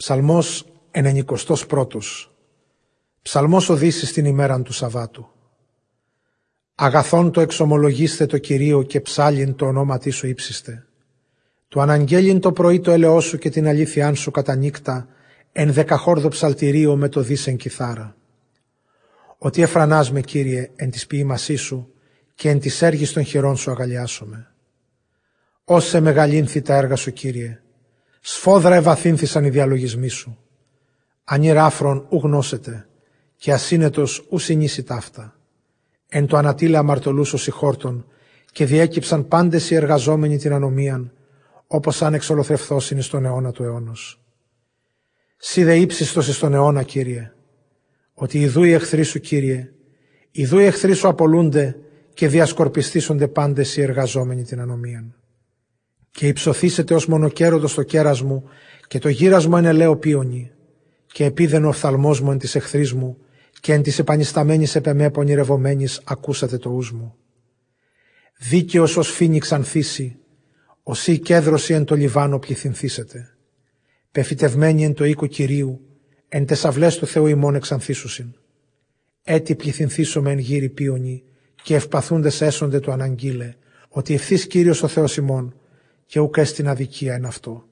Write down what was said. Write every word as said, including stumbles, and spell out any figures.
Ψαλμός ενενηκοστός πρώτος. Ψαλμός οδύσσης την ημέραν του Σαββάτου. Αγαθόν το εξομολογήστε το Κυρίο και ψάλιν το ονόματί σου ύψιστε. Του αναγγέλιν το πρωί το έλεος σου και την αλήθειάν σου κατά νύκτα, εν δεκαχόρδο ψαλτηρίο με το δίσεν κιθάρα. Ότι εφρανάς με, Κύριε, εν της ποίημασή σου και εν της έργης των χειρών σου αγαλιάσομαι. Όσε μεγαλύνθη τα έργα σου, Κύριε, σφόδρα ευαθύνθησαν οι διαλογισμοί σου. Ανηράφρον ου γνώσετε και ασύνετος ου συνήσει ταύτα. Εν το ανατήλα αμαρτωλούς ως ηχόρτων και διέκυψαν πάντες οι εργαζόμενοι την ανομίαν, όπως αν εξολοθρευθώσιν εις τον αιώνα του αιώνος. Σύ δε ύψιστος εις τον αιώνα, Κύριε, ότι ιδού οι εχθροί σου, Κύριε, ιδού οι εχθροί σου απολούνται και διασκορπιστήσονται πάντες οι εργαζόμενοι την ανομίαν. Και υψωθήσετε ως μονοκέροδος το κέρας μου και το γύρας μου εν ελαίο πίονι, και επίδεν ο οφθαλμός μου εν της εχθρής μου και εν της επανισταμένης επεμέ πονηρευομένης ακούσατε το ους μου. Δίκαιος ως φοίνιξ ανθίσει, οσί κέδρωση εν το Λιβάνο πληθυνθήσετε. Πεφυτευμένοι εν το οίκο Κυρίου, εν τες αυλές του Θεού ημών εξανθήσουσιν. Έτι πληθυνθήσομαι εν γύρι πίονι, και ευπαθούντες έσονται το αναγγείλε, ότι ευθύς Κύριος ο Θεός ημών, και ουκ έστιν αδικία εν αυτό.